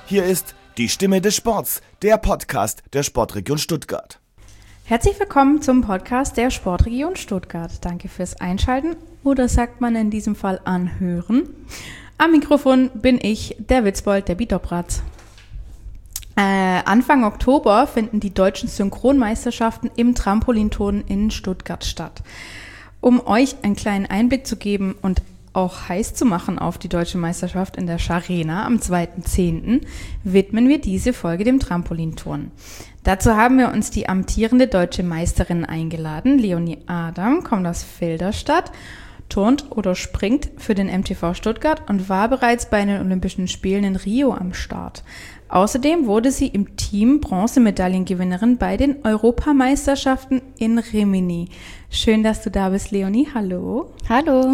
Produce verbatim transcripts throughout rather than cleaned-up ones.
Hier ist die Stimme des Sports, der Podcast der Sportregion Stuttgart. Herzlich willkommen zum Podcast der Sportregion Stuttgart. Danke fürs Einschalten oder sagt man in diesem Fall anhören. Am Mikrofon bin ich, der Witzbold, der Bietopratz. Äh, Anfang Oktober finden die deutschen Synchronmeisterschaften im Trampolinturnen in Stuttgart statt. Um euch einen kleinen Einblick zu geben und auch heiß zu machen auf die deutsche Meisterschaft in der Scharena am zweiten zehnten widmen wir diese Folge dem Trampolinturnen. Dazu haben wir uns die amtierende deutsche Meisterin eingeladen. Leonie Adam kommt aus Filderstadt, turnt oder springt für den M T V Stuttgart und war bereits bei den Olympischen Spielen in Rio am Start. Außerdem wurde sie im Team Bronzemedaillengewinnerin bei den Europameisterschaften in Rimini. Schön, dass du da bist, Leonie. Hallo. Hallo.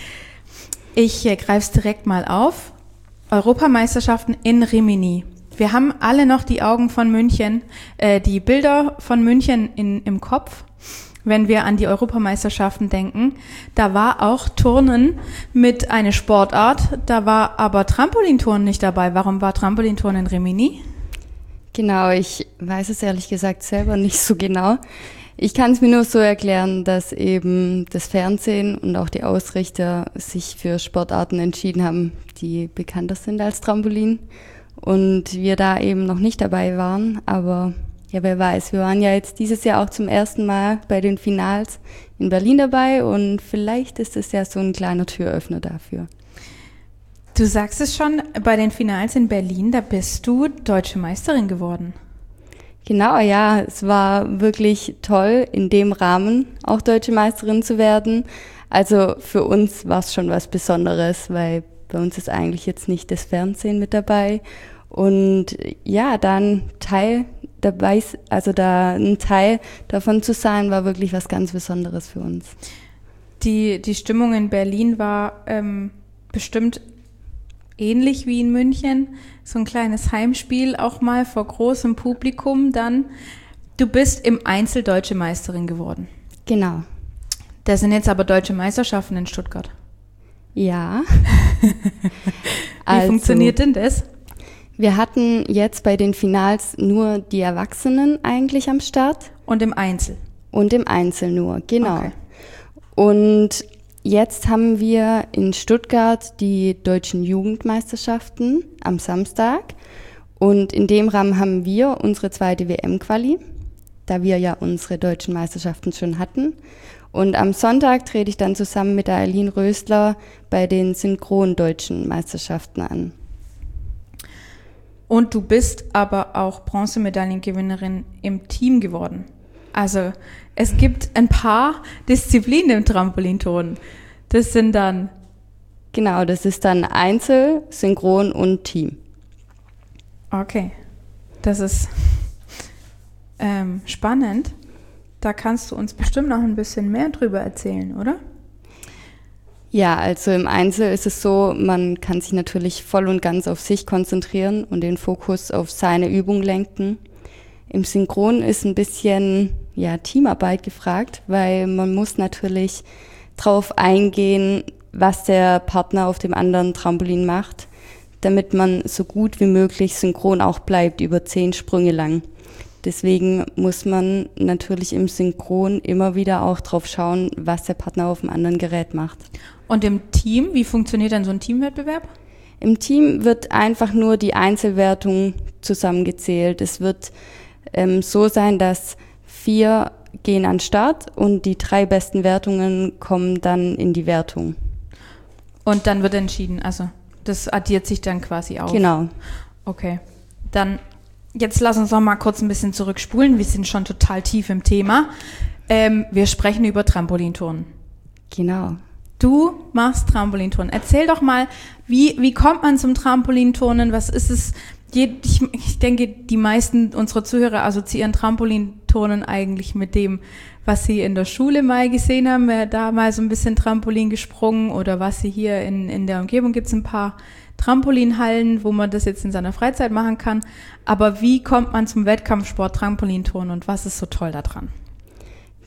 Ich äh, greife es direkt mal auf. Europameisterschaften in Rimini. Wir haben alle noch die Augen von München, äh, die Bilder von München in, im Kopf, wenn wir an die Europameisterschaften denken. Da war auch Turnen mit einer Sportart, da war aber Trampolinturnen nicht dabei. Warum war Trampolinturnen in Rimini? Genau, ich weiß es ehrlich gesagt selber nicht so genau. Ich kann es mir nur so erklären, dass eben das Fernsehen und auch die Ausrichter sich für Sportarten entschieden haben, die bekannter sind als Trampolin und wir da eben noch nicht dabei waren. Aber ja, wer weiß, wir waren ja jetzt dieses Jahr auch zum ersten Mal bei den Finals in Berlin dabei und vielleicht ist es ja so ein kleiner Türöffner dafür. Du sagst es schon, bei den Finals in Berlin, da bist du deutsche Meisterin geworden. Genau, ja, es war wirklich toll, in dem Rahmen auch deutsche Meisterin zu werden. Also für uns war es schon was Besonderes, weil bei uns ist eigentlich jetzt nicht das Fernsehen mit dabei. Und ja, dann Teil dabei, also da ein Teil davon zu sein, war wirklich was ganz Besonderes für uns. Die, die Stimmung in Berlin war ähm, bestimmt ähnlich wie in München, so ein kleines Heimspiel auch mal vor großem Publikum dann. Du bist im Einzel deutsche Meisterin geworden. Genau. Das sind jetzt aber deutsche Meisterschaften in Stuttgart. Ja. Wie also, funktioniert denn das? Wir hatten jetzt bei den Finals nur die Erwachsenen eigentlich am Start. Und im Einzel? Und im Einzel nur, genau. Okay. Und jetzt haben wir in Stuttgart die deutschen Jugendmeisterschaften am Samstag und in dem Rahmen haben wir unsere zweite W M-Quali, da wir ja unsere deutschen Meisterschaften schon hatten. Und am Sonntag trete ich dann zusammen mit der Eileen Rösler bei den synchron-deutschen Meisterschaften an. Und du bist aber auch Bronzemedaillengewinnerin im Team geworden. Also es gibt ein paar Disziplinen im Trampolinturnen. Das sind dann... Genau, das ist dann Einzel, Synchron und Team. Okay, das ist ähm, spannend. Da kannst du uns bestimmt noch ein bisschen mehr drüber erzählen, oder? Ja, also im Einzel ist es so, man kann sich natürlich voll und ganz auf sich konzentrieren und den Fokus auf seine Übung lenken. Im Synchron ist ein bisschen ja, Teamarbeit gefragt, weil man muss natürlich drauf eingehen, was der Partner auf dem anderen Trampolin macht, damit man so gut wie möglich synchron auch bleibt über zehn Sprünge lang. Deswegen muss man natürlich im Synchron immer wieder auch drauf schauen, was der Partner auf dem anderen Gerät macht. Und im Team, wie funktioniert dann so ein Teamwettbewerb? Im Team wird einfach nur die Einzelwertung zusammengezählt. Es wird ähm, so sein, dass vier gehen an den Start und die drei besten Wertungen kommen dann in die Wertung. Und dann wird entschieden, also das addiert sich dann quasi auf. Genau. Okay, dann jetzt lass uns noch mal kurz ein bisschen zurückspulen. Wir sind schon total tief im Thema. Ähm, wir sprechen über Trampolinturnen. Genau. Du machst Trampolinturnen. Erzähl doch mal, wie, wie kommt man zum Trampolinturnen? Was ist es? Ich, ich denke, die meisten unserer Zuhörer assoziieren Trampolinturnen eigentlich mit dem, was sie in der Schule mal gesehen haben, da mal so ein bisschen Trampolin gesprungen oder was sie hier in, in der Umgebung gibt es ein paar Trampolinhallen, wo man das jetzt in seiner Freizeit machen kann. Aber wie kommt man zum Wettkampfsport Trampolinturnen und was ist so toll daran?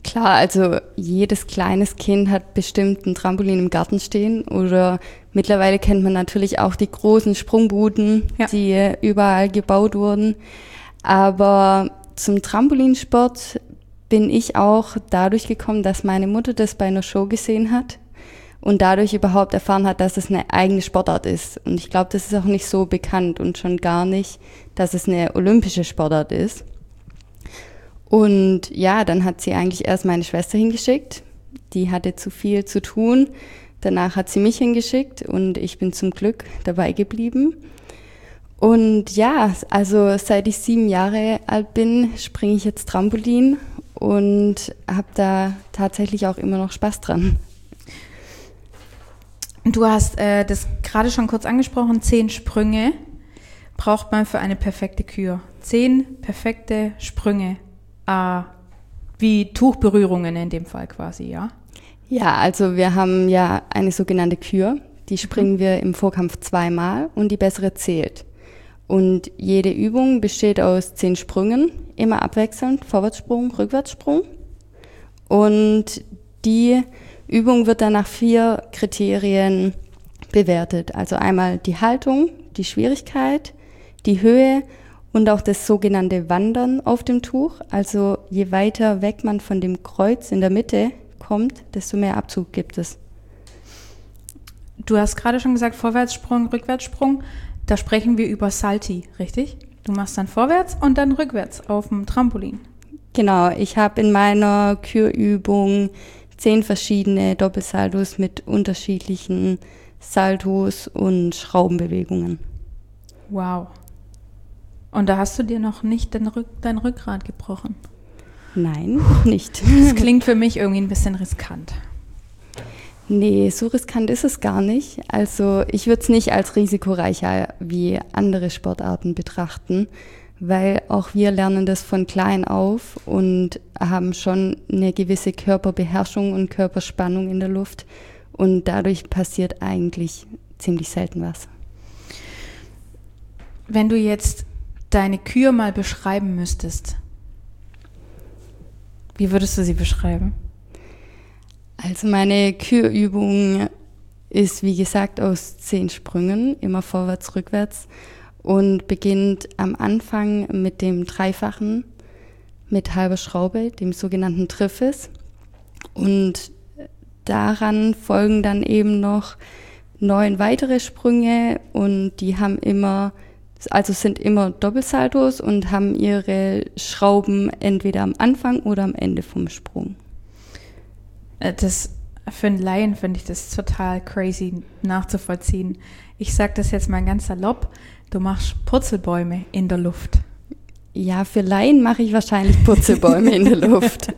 Klar, also jedes kleines Kind hat bestimmt ein Trampolin im Garten stehen oder mittlerweile kennt man natürlich auch die großen Sprungbuden, ja. die überall gebaut wurden. Aber zum Trampolinsport bin ich auch dadurch gekommen, dass meine Mutter das bei einer Show gesehen hat und dadurch überhaupt erfahren hat, dass es eine eigene Sportart ist. Und ich glaube, das ist auch nicht so bekannt und schon gar nicht, dass es eine olympische Sportart ist. Und ja, dann hat sie eigentlich erst meine Schwester hingeschickt. Die hatte zu viel zu tun. Danach hat sie mich hingeschickt und ich bin zum Glück dabei geblieben. Und ja, also seit ich sieben Jahre alt bin, springe ich jetzt Trampolin und habe da tatsächlich auch immer noch Spaß dran. Du hast äh, das gerade schon kurz angesprochen, zehn Sprünge braucht man für eine perfekte Kür. Zehn perfekte Sprünge. Uh, wie Tuchberührungen in dem Fall quasi, ja? Ja, also wir haben ja eine sogenannte Kür, die springen mhm. wir im Vorkampf zweimal und die bessere zählt. Und jede Übung besteht aus zehn Sprüngen, immer abwechselnd, Vorwärtssprung, Rückwärtssprung. Und die Übung wird dann nach vier Kriterien bewertet. Also einmal die Haltung, die Schwierigkeit, die Höhe und auch das sogenannte Wandern auf dem Tuch. Also je weiter weg man von dem Kreuz in der Mitte kommt, desto mehr Abzug gibt es. Du hast gerade schon gesagt, Vorwärtssprung, Rückwärtssprung. Da sprechen wir über Salti, richtig? Du machst dann vorwärts und dann rückwärts auf dem Trampolin. Genau, ich habe in meiner Kürübung zehn verschiedene Doppelsaltos mit unterschiedlichen Saltos und Schraubenbewegungen. Wow. Und da hast du dir noch nicht dein, Rück, dein Rückgrat gebrochen? Nein, nicht. Das klingt für mich irgendwie ein bisschen riskant. Nee, so riskant ist es gar nicht. Also ich würde es nicht als risikoreicher wie andere Sportarten betrachten, weil auch wir lernen das von klein auf und haben schon eine gewisse Körperbeherrschung und Körperspannung in der Luft. Und dadurch passiert eigentlich ziemlich selten was. Wenn du jetzt deine Kür mal beschreiben müsstest, wie würdest du sie beschreiben? Also meine Kürübung ist, wie gesagt, aus zehn Sprüngen, immer vorwärts, rückwärts und beginnt am Anfang mit dem Dreifachen mit halber Schraube, dem sogenannten Triffes. Und daran folgen dann eben noch neun weitere Sprünge und die haben immer Also sind immer Doppelsaltos und haben ihre Schrauben entweder am Anfang oder am Ende vom Sprung. Das, für einen Laien finde ich das total crazy nachzuvollziehen. Ich sage das jetzt mal ganz salopp, du machst Purzelbäume in der Luft. Ja, für Laien mache ich wahrscheinlich Purzelbäume in der Luft.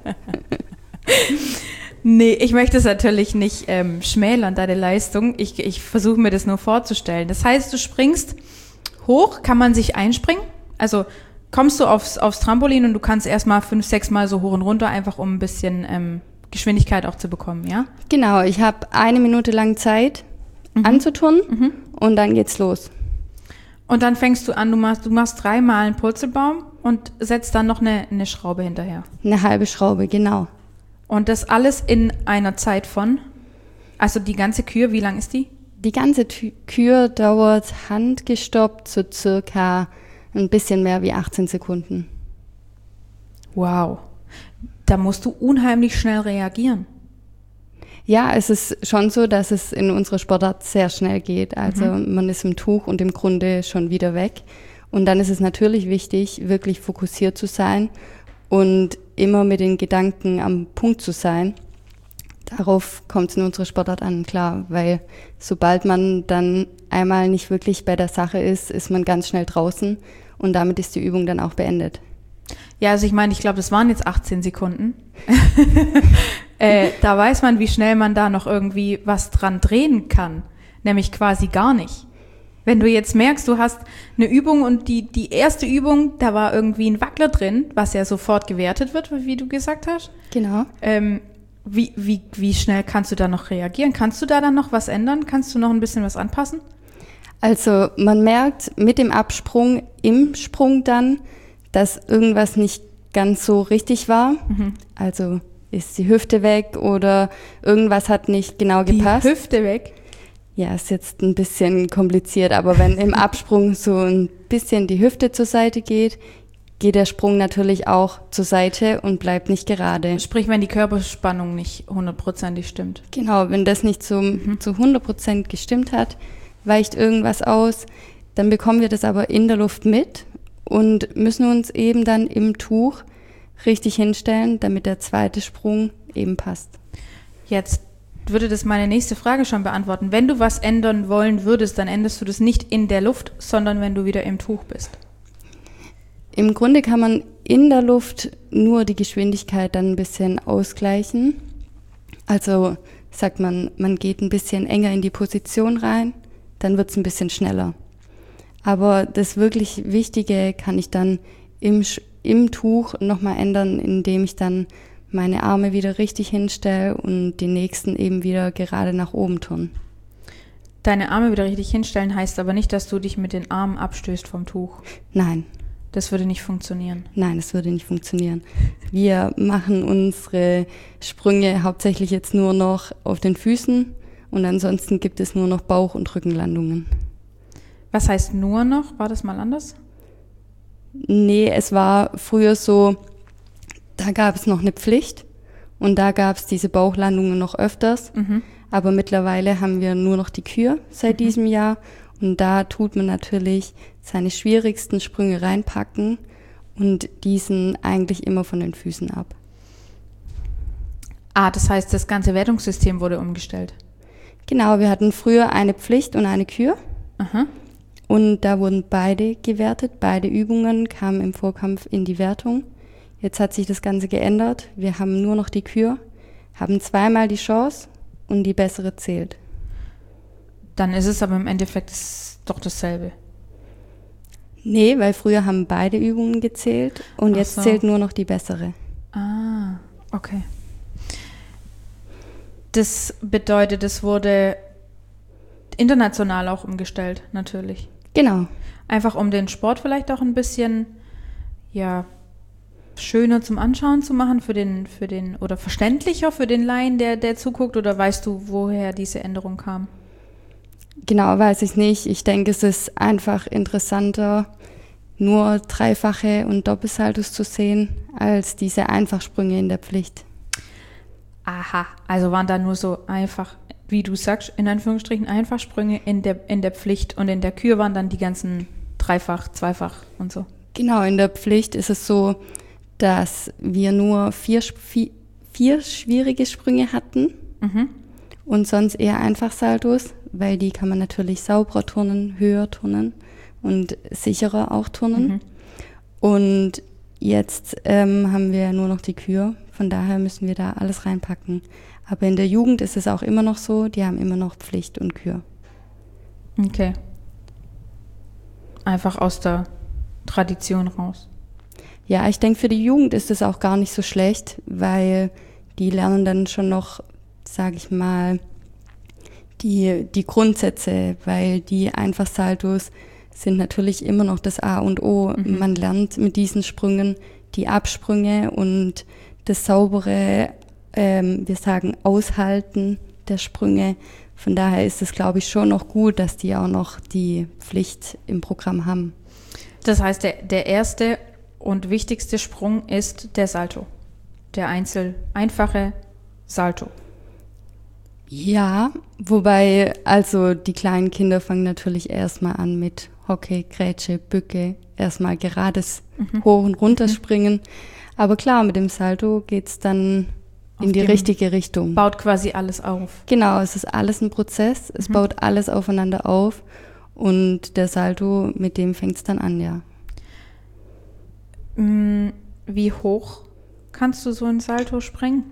Nee, ich möchte es natürlich nicht ähm, schmälern, deine Leistung. Ich, ich versuche mir das nur vorzustellen. Das heißt, du springst hoch, kann man sich einspringen? Also kommst du aufs, aufs Trampolin und du kannst erstmal fünf, sechs Mal so hoch und runter, einfach um ein bisschen ähm, Geschwindigkeit auch zu bekommen, ja? Genau, ich habe eine Minute lang Zeit mhm. anzuturnen mhm. und dann geht's los. Und dann fängst du an, du machst, du machst dreimal einen Purzelbaum und setzt dann noch eine, eine Schraube hinterher. Eine halbe Schraube, genau. Und das alles in einer Zeit von, also die ganze Kür, wie lang ist die? Die ganze Kür dauert handgestoppt so circa ein bisschen mehr wie achtzehn Sekunden. Wow, da musst du unheimlich schnell reagieren. Ja, es ist schon so, dass es in unserer Sportart sehr schnell geht. Also mhm. man ist im Tuch und im Grunde schon wieder weg. Und dann ist es natürlich wichtig, wirklich fokussiert zu sein und immer mit den Gedanken am Punkt zu sein. Darauf kommt es in unserer Sportart an, klar, weil sobald man dann einmal nicht wirklich bei der Sache ist, ist man ganz schnell draußen und damit ist die Übung dann auch beendet. Ja, also ich meine, ich glaube, das waren jetzt achtzehn Sekunden. äh, da weiß man, wie schnell man da noch irgendwie was dran drehen kann, nämlich quasi gar nicht. Wenn du jetzt merkst, du hast eine Übung und die, die erste Übung, da war irgendwie ein Wackler drin, was ja sofort gewertet wird, wie du gesagt hast. Genau. Ähm, wie, wie, wie schnell kannst du da noch reagieren? Kannst du da dann noch was ändern? Kannst du noch ein bisschen was anpassen? Also man merkt mit dem Absprung im Sprung dann, dass irgendwas nicht ganz so richtig war. Mhm. Also ist die Hüfte weg oder irgendwas hat nicht genau gepasst. Die Hüfte weg? Ja, ist jetzt ein bisschen kompliziert, aber wenn im Absprung so ein bisschen die Hüfte zur Seite geht, geht der Sprung natürlich auch zur Seite und bleibt nicht gerade. Sprich, wenn die Körperspannung nicht hundertprozentig stimmt. Genau, wenn das nicht zu, mhm. zu hundert Prozent gestimmt hat, weicht irgendwas aus, dann bekommen wir das aber in der Luft mit und müssen uns eben dann im Tuch richtig hinstellen, damit der zweite Sprung eben passt. Jetzt würde das meine nächste Frage schon beantworten. Wenn du was ändern wollen würdest, dann änderst du das nicht in der Luft, sondern wenn du wieder im Tuch bist. Im Grunde kann man in der Luft nur die Geschwindigkeit dann ein bisschen ausgleichen. Also sagt man, man geht ein bisschen enger in die Position rein, dann wird es ein bisschen schneller. Aber das wirklich Wichtige kann ich dann im, im Tuch nochmal ändern, indem ich dann meine Arme wieder richtig hinstelle und die nächsten eben wieder gerade nach oben tun. Deine Arme wieder richtig hinstellen heißt aber nicht, dass du dich mit den Armen abstößt vom Tuch. Nein. Das würde nicht funktionieren. Nein, das würde nicht funktionieren. Wir machen unsere Sprünge hauptsächlich jetzt nur noch auf den Füßen und ansonsten gibt es nur noch Bauch- und Rückenlandungen. Was heißt nur noch? War das mal anders? Nee, es war früher so, da gab es noch eine Pflicht und da gab es diese Bauchlandungen noch öfters. Mhm. Aber mittlerweile haben wir nur noch die Kür seit mhm. diesem Jahr und da tut man natürlich seine schwierigsten Sprünge reinpacken und diesen eigentlich immer von den Füßen ab. Ah, das heißt, das ganze Wertungssystem wurde umgestellt? Genau, wir hatten früher eine Pflicht und eine Kür. Aha. Und da wurden beide gewertet, beide Übungen kamen im Vorkampf in die Wertung. Jetzt hat sich das Ganze geändert. Wir haben nur noch die Kür, haben zweimal die Chance und die bessere zählt. Dann ist es aber im Endeffekt doch dasselbe. Nee, weil früher haben beide Übungen gezählt und Ach jetzt so. zählt nur noch die bessere. Ah, okay. Das bedeutet, es wurde international auch umgestellt, natürlich. Genau. Einfach um den Sport vielleicht auch ein bisschen, ja, schöner zum Anschauen zu machen für den, für den, oder verständlicher für den Laien, der, der zuguckt, oder weißt du, woher diese Änderung kam? Genau, weiß ich nicht. Ich denke, es ist einfach interessanter, nur dreifache und Doppelsaltos zu sehen, als diese Einfachsprünge in der Pflicht. Aha, also waren da nur so einfach, wie du sagst, in Anführungsstrichen Einfachsprünge in der, in der Pflicht und in der Kür waren dann die ganzen Dreifach, Zweifach und so. Genau, in der Pflicht ist es so, dass wir nur vier, vier, vier schwierige Sprünge hatten mhm. und sonst eher Einfachsaltos, weil die kann man natürlich sauberer turnen, höher turnen und sicherer auch turnen. Mhm. Und jetzt ähm, haben wir nur noch die Kür, von daher müssen wir da alles reinpacken. Aber in der Jugend ist es auch immer noch so, die haben immer noch Pflicht und Kür. Okay. Einfach aus der Tradition raus. Ja, ich denke, für die Jugend ist es auch gar nicht so schlecht, weil die lernen dann schon noch, sage ich mal, die, die Grundsätze, weil die Einfachsaltos sind natürlich immer noch das A und O. Mhm. Man lernt mit diesen Sprüngen die Absprünge und das saubere, ähm, wir sagen, Aushalten der Sprünge. Von daher ist es, glaube ich, schon noch gut, dass die auch noch die Pflicht im Programm haben. Das heißt, der, der erste und wichtigste Sprung ist der Salto. Der einzel einfache Salto. Ja, wobei, also die kleinen Kinder fangen natürlich erstmal an mit Hockey, Grätsche, Bücke, erstmal gerades mhm. hoch und runter mhm. springen. Aber klar, mit dem Salto geht's dann auf in die richtige Richtung. Baut quasi alles auf. Genau, es ist alles ein Prozess, es mhm. baut alles aufeinander auf und der Salto, mit dem fängt's dann an, ja. Wie hoch kannst du so ein Salto springen?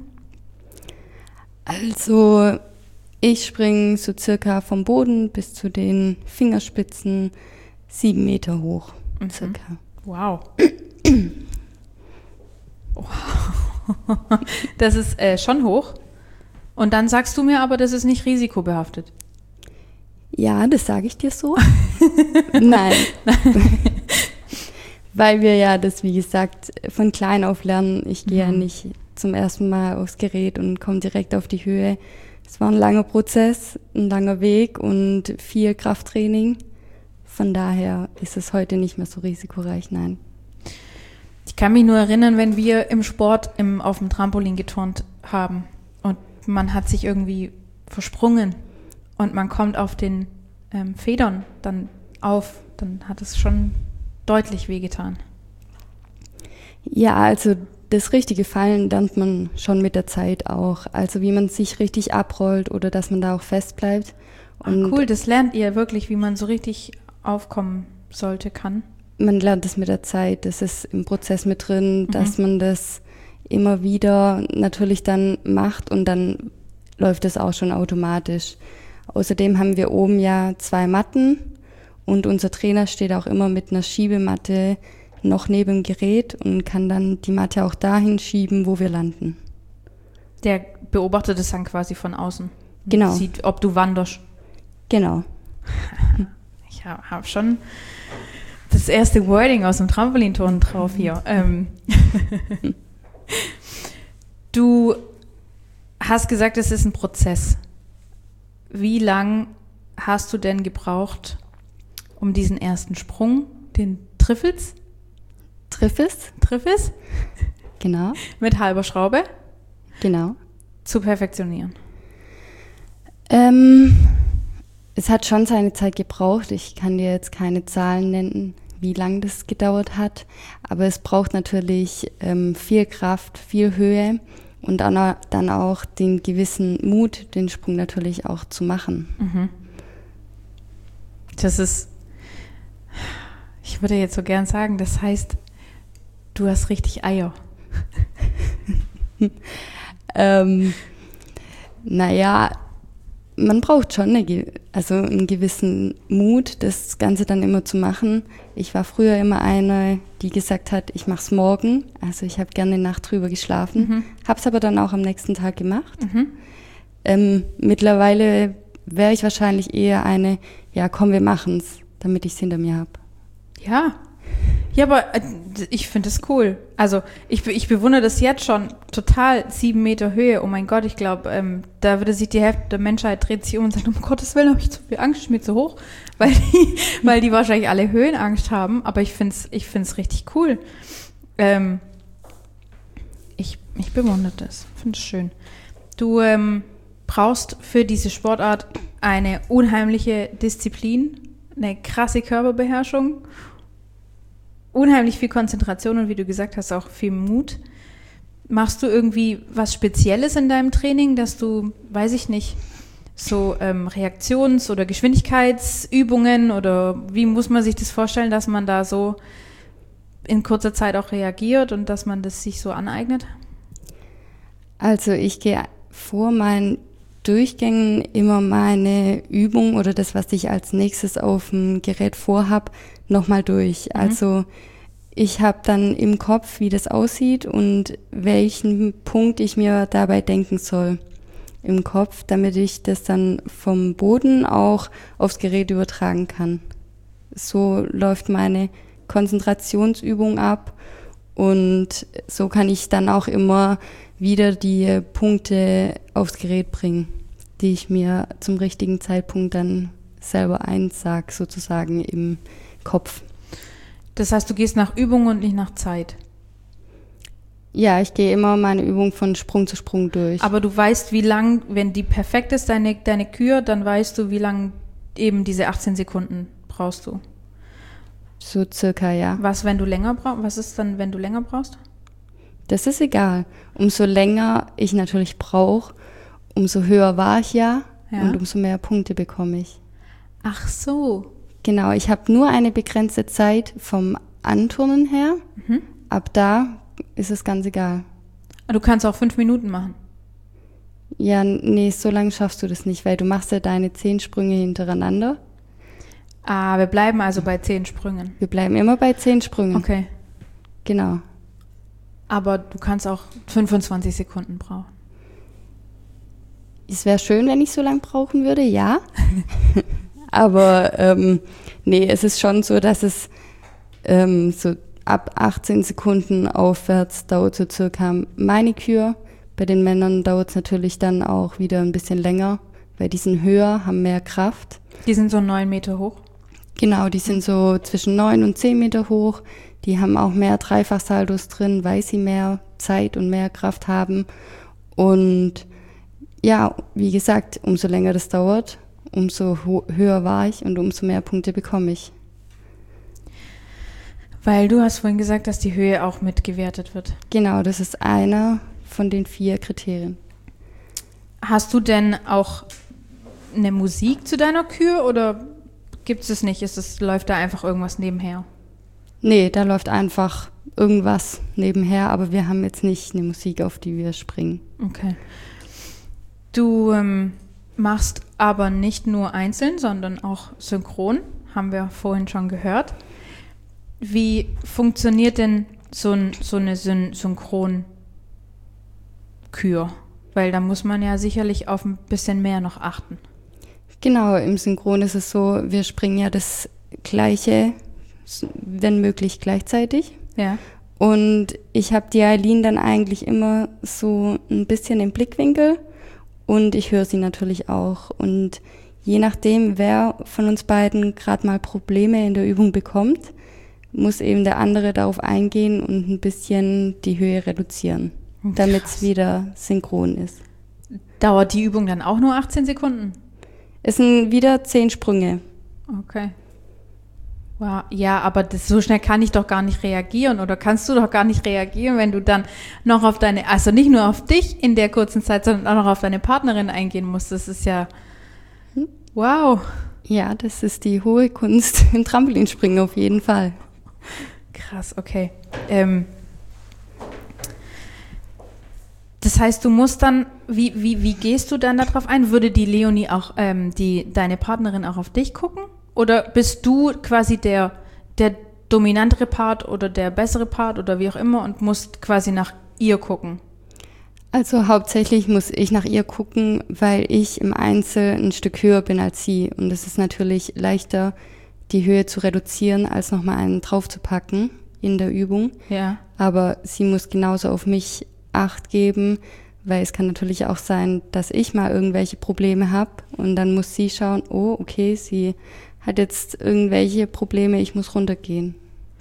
Also ich springe so circa vom Boden bis zu den Fingerspitzen sieben Meter hoch, mhm. circa. Wow. Das ist äh, schon hoch. Und dann sagst du mir aber, das ist nicht risikobehaftet. Ja, das sage ich dir so. Nein. Weil wir ja das, wie gesagt, von klein auf lernen. Ich gehe mhm. ja nicht zum ersten Mal aufs Gerät und komme direkt auf die Höhe. Es war ein langer Prozess, ein langer Weg und viel Krafttraining. Von daher ist es heute nicht mehr so risikoreich, nein. Ich kann mich nur erinnern, wenn wir im Sport im, auf dem Trampolin geturnt haben und man hat sich irgendwie versprungen und man kommt auf den ähm, Federn dann auf, dann hat es schon deutlich wehgetan. Ja, also das richtige Fallen lernt man schon mit der Zeit auch. Also wie man sich richtig abrollt oder dass man da auch fest bleibt. Und Ach cool, das lernt ihr wirklich, wie man so richtig aufkommen sollte, kann. Man lernt das mit der Zeit, das ist im Prozess mit drin, mhm. dass man das immer wieder natürlich dann macht und dann läuft das auch schon automatisch. Außerdem haben wir oben ja zwei Matten und unser Trainer steht auch immer mit einer Schiebematte noch neben dem Gerät und kann dann die Matte auch dahin schieben, wo wir landen. Der beobachtet es dann quasi von außen. Genau. Sieht, ob du wanderst. Genau. Ich habe hab schon das erste Wording aus dem Trampolinturnen drauf hier. Ähm. Du hast gesagt, es ist ein Prozess. Wie lang hast du denn gebraucht, um diesen ersten Sprung, den Triffels? Triffels? Triffels? Genau. Mit halber Schraube? Genau. Zu perfektionieren? Ähm, es hat schon seine Zeit gebraucht. Ich kann dir jetzt keine Zahlen nennen, wie lange das gedauert hat. Aber es braucht natürlich ähm, viel Kraft, viel Höhe und dann, dann auch den gewissen Mut, den Sprung natürlich auch zu machen. Mhm. Das ist, ich würde jetzt so gern sagen, das heißt, du hast richtig Eier. ähm, naja, man braucht schon eine, also einen gewissen Mut, das Ganze dann immer zu machen. Ich war früher immer eine, die gesagt hat, ich mache es morgen. Also ich habe gerne eine Nacht drüber geschlafen, mhm. habe es aber dann auch am nächsten Tag gemacht. Mhm. Ähm, mittlerweile wäre ich wahrscheinlich eher eine, ja komm, wir machen es, damit ich es hinter mir habe. Ja, ja, aber äh, ich finde es cool. Also ich, ich bewundere das jetzt schon total, sieben Meter Höhe. Oh mein Gott, ich glaube, ähm, da würde sich die Hälfte der Menschheit dreht sich um und sagt, um Gottes Willen, habe ich zu viel Angst, ist mir zu hoch. Weil die, weil die wahrscheinlich alle Höhenangst haben. Aber ich finde es ich find's richtig cool. Ähm, ich, ich bewundere das, finde es schön. Du ähm, brauchst für diese Sportart eine unheimliche Disziplin, eine krasse Körperbeherrschung, unheimlich viel Konzentration und wie du gesagt hast, auch viel Mut. Machst du irgendwie was Spezielles in deinem Training, dass du, weiß ich nicht, so ähm, Reaktions- oder Geschwindigkeitsübungen oder wie muss man sich das vorstellen, dass man da so in kurzer Zeit auch reagiert und dass man das sich so aneignet? Also ich gehe vor meinen Durchgängen immer meine Übung oder das, was ich als nächstes auf dem Gerät vorhab, nochmal durch. Mhm. Also ich habe dann im Kopf, wie das aussieht und welchen Punkt ich mir dabei denken soll im Kopf, damit ich das dann vom Boden auch aufs Gerät übertragen kann. So läuft meine Konzentrationsübung ab und so kann ich dann auch immer wieder die Punkte aufs Gerät bringen, die ich mir zum richtigen Zeitpunkt dann selber einsag, sozusagen im Kopf. Das heißt, du gehst nach Übung und nicht nach Zeit? Ja, ich gehe immer meine Übung von Sprung zu Sprung durch. Aber du weißt, wie lang, wenn die perfekt ist, deine, deine Kür, dann weißt du, wie lang eben diese achtzehn Sekunden brauchst du? So circa, ja. Was, wenn du länger brauchst? Was ist dann, wenn du länger brauchst? Das ist egal. Umso länger ich natürlich brauche, umso höher war ich ja, ja und umso mehr Punkte bekomme ich. Ach so. Genau, ich habe nur eine begrenzte Zeit vom Anturnen her. Mhm. Ab da ist es ganz egal. Du kannst auch fünf Minuten machen. Ja, nee, so lange schaffst du das nicht, weil du machst ja deine zehn Sprünge hintereinander. Ah, wir bleiben also bei zehn Sprüngen. Wir bleiben immer bei zehn Sprüngen. Okay. Genau. Aber du kannst auch fünfundzwanzig Sekunden brauchen. Es wäre schön, wenn ich so lange brauchen würde, ja. Aber ähm, nee, es ist schon so, dass es ähm, so ab achtzehn Sekunden aufwärts dauert so circa meine Kür. Bei den Männern dauert es natürlich dann auch wieder ein bisschen länger, weil die sind höher, haben mehr Kraft. Die sind so neun Meter hoch? Genau, die sind so zwischen neun und zehn Meter hoch. Die haben auch mehr Dreifachsaldos drin, weil sie mehr Zeit und mehr Kraft haben. Und ja, wie gesagt, umso länger das dauert, umso ho- höher war ich und umso mehr Punkte bekomme ich. Weil du hast vorhin gesagt, dass die Höhe auch mitgewertet wird. Genau, das ist einer von den vier Kriterien. Hast du denn auch eine Musik zu deiner Kür oder gibt es es nicht? Ist es, läuft da einfach irgendwas nebenher? Nee, da läuft einfach irgendwas nebenher, aber wir haben jetzt nicht eine Musik, auf die wir springen. Okay. Du ähm, machst aber nicht nur einzeln, sondern auch synchron, haben wir vorhin schon gehört. Wie funktioniert denn so, ein, so eine Syn- Synchron-Kür? Weil da muss man ja sicherlich auf ein bisschen mehr noch achten. Genau, im Synchron ist es so, wir springen ja das Gleiche, wenn möglich gleichzeitig. Ja. Und ich habe die Eileen dann eigentlich immer so ein bisschen im Blickwinkel und ich höre sie natürlich auch. Und je nachdem, wer von uns beiden gerade mal Probleme in der Übung bekommt, muss eben der andere darauf eingehen und ein bisschen die Höhe reduzieren, damit es wieder synchron ist. Dauert die Übung dann auch nur achtzehn Sekunden? Es sind wieder zehn Sprünge. Okay. Wow. Ja, aber das, so schnell kann ich doch gar nicht reagieren oder kannst du doch gar nicht reagieren, wenn du dann noch auf deine, also nicht nur auf dich in der kurzen Zeit, sondern auch noch auf deine Partnerin eingehen musst. Das ist ja, wow. Ja, das ist die hohe Kunst im Trampolinspringen auf jeden Fall. Krass, okay. Ähm, das heißt, du musst dann, wie, wie, wie gehst du dann darauf ein? Würde die Leonie auch, ähm, die, deine Partnerin auch auf dich gucken? Oder bist du quasi der, der dominantere Part oder der bessere Part oder wie auch immer und musst quasi nach ihr gucken? Also hauptsächlich muss ich nach ihr gucken, weil ich im Einzel ein Stück höher bin als sie. Und es ist natürlich leichter, die Höhe zu reduzieren, als nochmal einen draufzupacken in der Übung. Ja. Aber sie muss genauso auf mich Acht geben, weil es kann natürlich auch sein, dass ich mal irgendwelche Probleme habe und dann muss sie schauen, oh, okay, sie hat jetzt irgendwelche Probleme, ich muss runtergehen.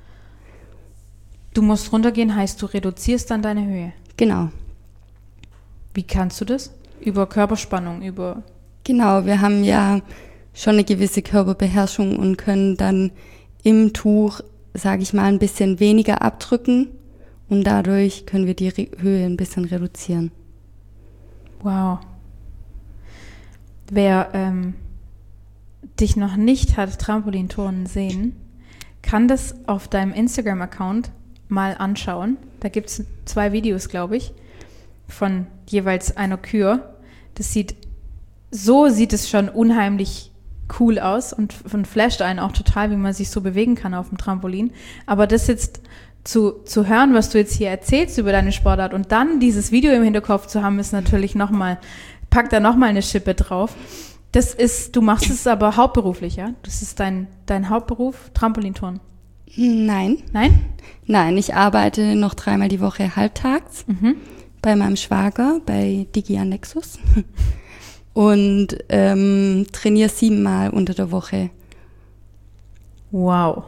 Du musst runtergehen, heißt du reduzierst dann deine Höhe? Genau. Wie kannst du das? Über Körperspannung, über... Genau, wir haben ja schon eine gewisse Körperbeherrschung und können dann im Tuch, sage ich mal, ein bisschen weniger abdrücken und dadurch können wir die Re- Höhe ein bisschen reduzieren. Wow. Wer ähm, dich noch nicht hat Trampolinturnen sehen, kann das auf deinem Instagram-Account mal anschauen. Da gibt es zwei Videos, glaube ich, von jeweils einer Kür. Das sieht, so sieht es schon unheimlich cool aus und, und flasht einen auch total, wie man sich so bewegen kann auf dem Trampolin. Aber das jetzt zu, zu hören, was du jetzt hier erzählst über deine Sportart und dann dieses Video im Hinterkopf zu haben, ist natürlich nochmal, packt da nochmal eine Schippe drauf. Das ist, du machst es aber hauptberuflich, ja? Das ist dein, dein Hauptberuf, Trampolinturnen? Nein. Nein? Nein, ich arbeite noch dreimal die Woche halbtags Mhm. bei meinem Schwager, bei Digia Nexus und ähm, trainiere siebenmal unter der Woche. Wow.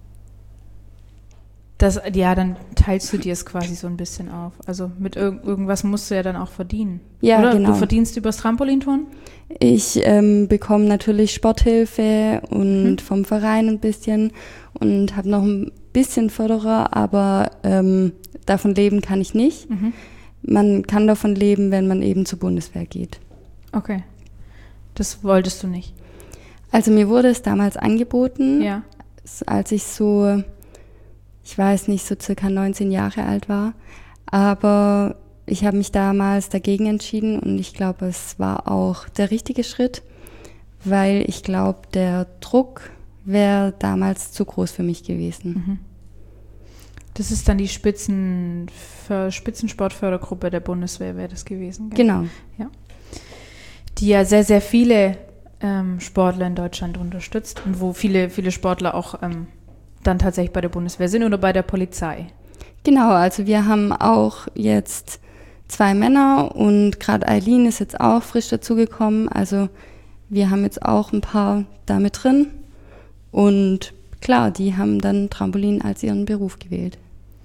Das, ja, dann teilst du dir es quasi so ein bisschen auf. Also mit irg- irgendwas musst du ja dann auch verdienen. Ja, Oder? genau. Du verdienst übers Trampolinturnen? Ich ähm, bekomme natürlich Sporthilfe und Mhm. vom Verein ein bisschen und habe noch ein bisschen Förderer, aber ähm, davon leben kann ich nicht. Mhm. Man kann davon leben, wenn man eben zur Bundeswehr geht. Okay. Das wolltest du nicht. Also mir wurde es damals angeboten, Ja. als ich so, ich weiß nicht, so circa neunzehn Jahre alt war. Aber ich habe mich damals dagegen entschieden und ich glaube, es war auch der richtige Schritt, weil ich glaube, der Druck wäre damals zu groß für mich gewesen. Mhm. Das ist dann die Spitzen, für Spitzensportfördergruppe der Bundeswehr wäre das gewesen. Gell? Genau. Die ja sehr, sehr viele ähm, Sportler in Deutschland unterstützt und wo viele, viele Sportler auch ähm, dann tatsächlich bei der Bundeswehr sind oder bei der Polizei? Genau, also wir haben auch jetzt zwei Männer und gerade Eileen ist jetzt auch frisch dazugekommen. Also wir haben jetzt auch ein paar da mit drin und klar, die haben dann Trampolin als ihren Beruf gewählt.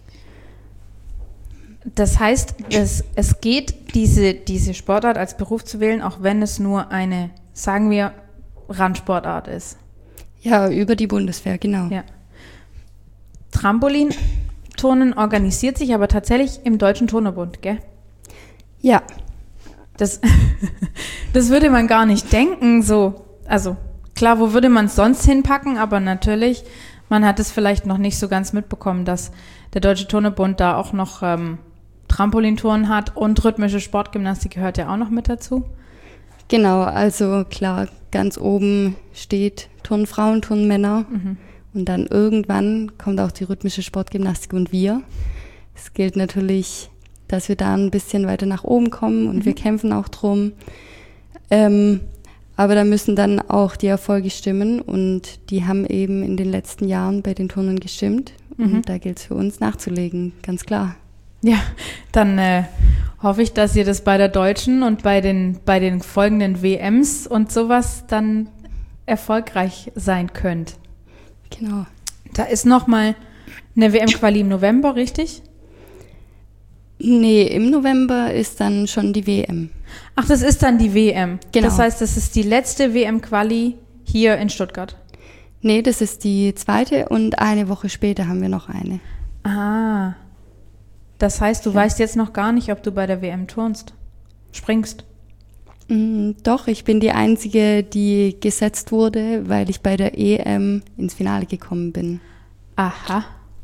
Das heißt, es, es geht, diese, diese Sportart als Beruf zu wählen, auch wenn es nur eine, sagen wir, Randsportart ist. Ja, über die Bundeswehr, genau. Ja. Trampolinturnen organisiert sich aber tatsächlich im Deutschen Turnerbund, gell? Ja. Das, das würde man gar nicht denken, so. Also, klar, wo würde man es sonst hinpacken, aber natürlich, man hat es vielleicht noch nicht so ganz mitbekommen, dass der Deutsche Turnerbund da auch noch ähm, Trampolinturnen hat und rhythmische Sportgymnastik gehört ja auch noch mit dazu. Genau, also klar, ganz oben steht Turnfrauen, Turnmänner mhm. und dann irgendwann kommt auch die rhythmische Sportgymnastik und wir. Es gilt natürlich, dass wir da ein bisschen weiter nach oben kommen und mhm. wir kämpfen auch drum. Ähm, aber da müssen dann auch die Erfolge stimmen und die haben eben in den letzten Jahren bei den Turnen gestimmt mhm. und da gilt es für uns nachzulegen, ganz klar. Ja, dann äh, hoffe ich, dass ihr das bei der Deutschen und bei den, bei den folgenden W Ms und sowas dann erfolgreich sein könnt. Genau. Da ist nochmal eine W M-Quali im November, richtig? Nee, im November ist dann schon die W M. Ach, das ist dann die W M. Genau. Das heißt, das ist die letzte W M-Quali hier in Stuttgart. Nee, das ist die zweite und eine Woche später haben wir noch eine. Ah. Das heißt, du ja. weißt jetzt noch gar nicht, ob du bei der W M turnst, springst. Mm, doch, ich bin die Einzige, die gesetzt wurde, weil ich bei der E M ins Finale gekommen bin. Aha.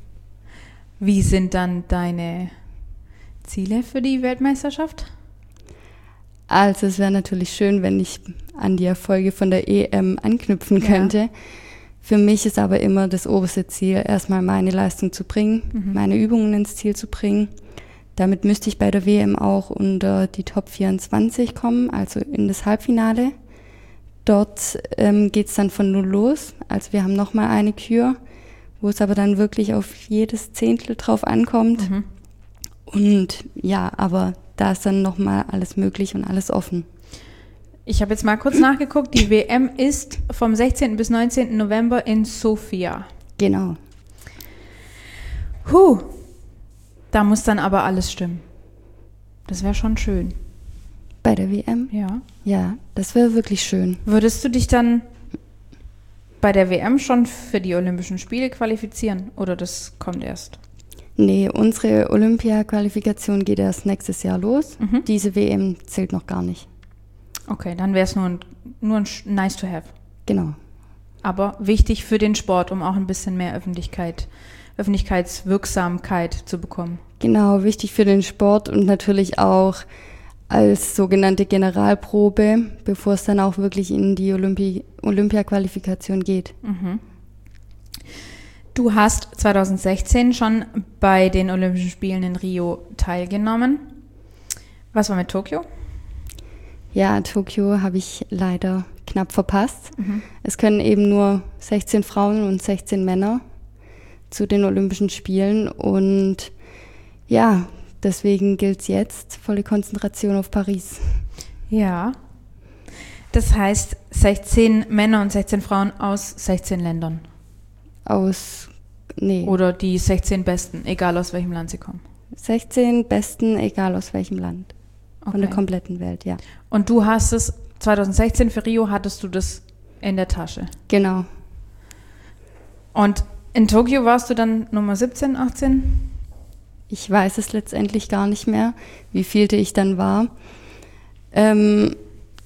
Wie sind dann deine Ziele für die Weltmeisterschaft? Also es wäre natürlich schön, wenn ich an die Erfolge von der E M anknüpfen könnte. Ja. Für mich ist aber immer das oberste Ziel, erstmal meine Leistung zu bringen, mhm. meine Übungen ins Ziel zu bringen. Damit müsste ich bei der W M auch unter die Top vierundzwanzig kommen, also in das Halbfinale. Dort ähm, geht es dann von null los. Also wir haben nochmal eine Kür, wo es aber dann wirklich auf jedes Zehntel drauf ankommt. Mhm. Und ja, aber da ist dann nochmal alles möglich und alles offen. Ich habe jetzt mal kurz nachgeguckt, die W M ist vom sechzehnten bis neunzehnten November in Sofia. Genau. Huh, da muss dann aber alles stimmen. Das wäre schon schön. Bei der W M? Ja. Ja, das wäre wirklich schön. Würdest du dich dann bei der W M schon für die Olympischen Spiele qualifizieren oder das kommt erst? Nee, unsere Olympia-Qualifikation geht erst nächstes Jahr los. Mhm. Diese W M zählt noch gar nicht. Okay, dann wäre es nur ein, nur ein nice to have. Genau. Aber wichtig für den Sport, um auch ein bisschen mehr Öffentlichkeit, Öffentlichkeitswirksamkeit zu bekommen. Genau, wichtig für den Sport und natürlich auch als sogenannte Generalprobe, bevor es dann auch wirklich in die Olympi- Olympia-Qualifikation geht. Mhm. Du hast zwanzig sechzehn schon bei den Olympischen Spielen in Rio teilgenommen. Was war mit Tokio? Ja, Tokio habe ich leider knapp verpasst. Mhm. Es können eben nur sechzehn Frauen und sechzehn Männer zu den Olympischen Spielen. Und ja, deswegen gilt es jetzt, volle Konzentration auf Paris. Ja, das heißt sechzehn Männer und sechzehn Frauen aus sechzehn Ländern. Aus, nee. Oder die sechzehn Besten, egal aus welchem Land sie kommen. sechzehn Besten, egal aus welchem Land. Von Okay. der kompletten Welt, ja. Und du hast es, zwanzig sechzehn für Rio hattest du das in der Tasche. Genau. Und in Tokio warst du dann Nummer siebzehn, achtzehn? Ich weiß es letztendlich gar nicht mehr, wie vielte ich dann war. Ähm,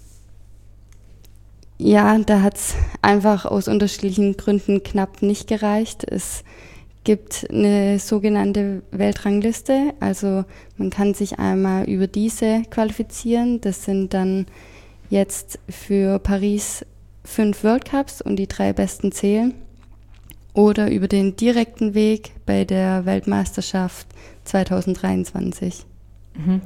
ja, da hat es einfach aus unterschiedlichen Gründen knapp nicht gereicht. Es gibt eine sogenannte Weltrangliste, also man kann sich einmal über diese qualifizieren. Das sind dann jetzt für Paris fünf World Cups und die drei besten zählen. Oder über den direkten Weg bei der Weltmeisterschaft zwanzig dreiundzwanzig. Mhm.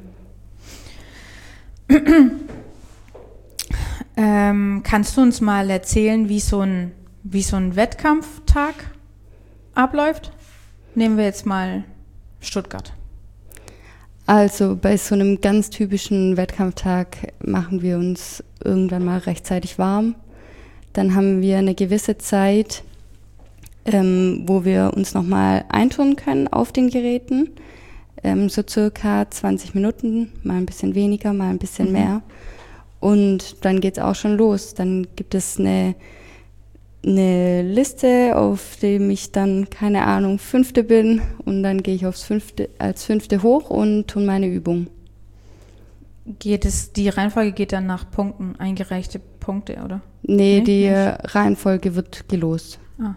ähm, kannst du uns mal erzählen, wie so ein, wie so ein Wettkampftag abläuft? Nehmen wir jetzt mal Stuttgart. Also bei so einem ganz typischen Wettkampftag machen wir uns irgendwann mal rechtzeitig warm. Dann haben wir eine gewisse Zeit, ähm, wo wir uns nochmal eintun können auf den Geräten. Ähm, so circa zwanzig Minuten, mal ein bisschen weniger, mal ein bisschen mhm. mehr. Und dann geht's auch schon los. Dann gibt es eine, eine Liste, auf dem ich dann, keine Ahnung, Fünfte bin. Und dann gehe ich aufs Fünfte, als Fünfte hoch und tue meine Übung. Geht es, die Reihenfolge geht dann nach Punkten, eingereichte Punkte, oder? Nee, Nee, die nicht. Reihenfolge wird gelost. Ah.